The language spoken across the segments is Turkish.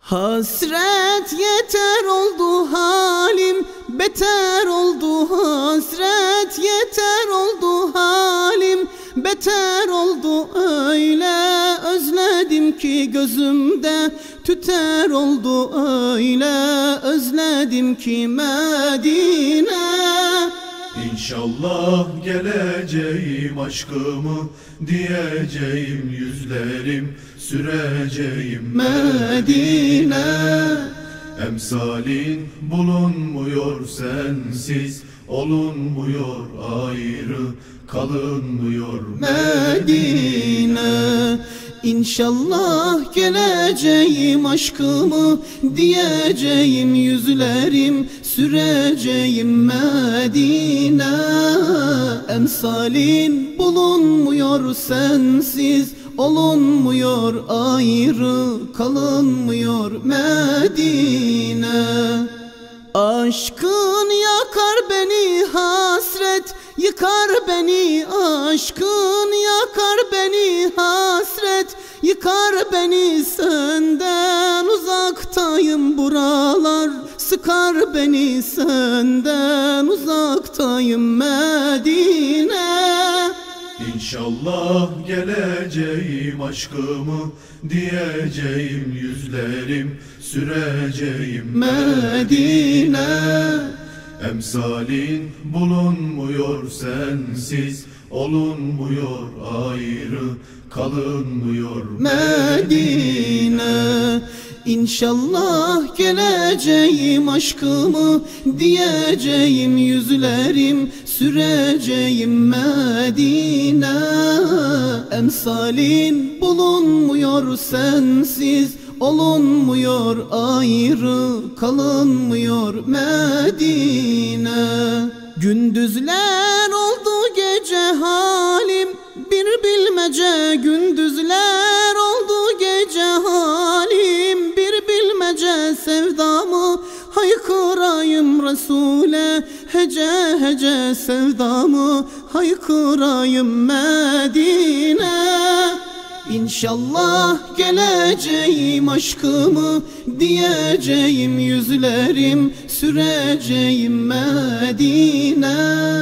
Hasret yeter oldu halim, beter oldu hasret yeter oldu halim, beter oldu öyle özledim ki gözümde tüter oldu öyle özledim ki Medine. İnşallah geleceğim aşkımı diyeceğim, yüzlerim süreceğim Medine. Emsalin bulunmuyor sensiz, olunmuyor ayrı, kalınmıyor Medine. İnşallah geleceğim aşkımı diyeceğim, yüzlerim süreceğim Medine. Emsalin bulunmuyor sensiz, olunmuyor ayrı, kalınmıyor Medine. Aşkın yakar beni hasret, yıkar beni aşkın yakar beni hasret, yıkar beni senden uzaktayım buralar, sıkar beni senden uzaktayım Medine. İnşallah geleceğim aşkımı diyeceğim, yüzlerim süreceğim Medine. Emsalin bulunmuyor sensiz, olunmuyor ayrı, kalınmıyor Medine. İnşallah geleceğim aşkımı diyeceğim, yüzlerim süreceğim Medine. Emsalin bulunmuyor sensiz, olunmuyor ayrı, kalınmıyor Medine. Gündüzler oldu gece halim bir bilmece, gündüzler oldu gece halim bir bilmece, sevdamı haykırayım Resul'e hece hece, sevdamı haykırayım Medine. İnşallah geleceğim aşkımı diyeceğim, yüzlerim süreceğim Medine.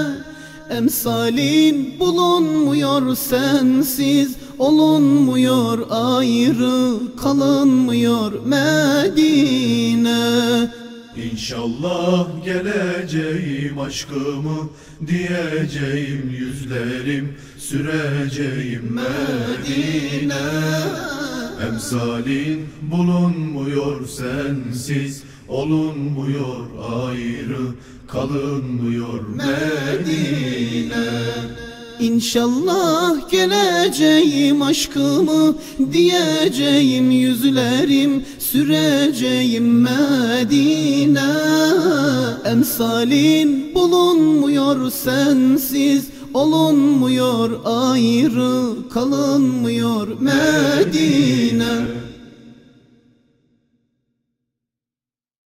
Emsalin bulunmuyor sensiz, olunmuyor ayrı, kalınmıyor Medine. İnşallah geleceğim aşkımı diyeceğim, yüzlerim süreceğim Medine. Emsalin bulunmuyor sensiz, olunmuyor ayrı, kalınmıyor Medine. İnşallah geleceğim aşkımı diyeceğim, yüzlerim süreceğim Medine. Emsalin bulunmuyor sensiz, olunmuyor ayrı, kalınmıyor Medine.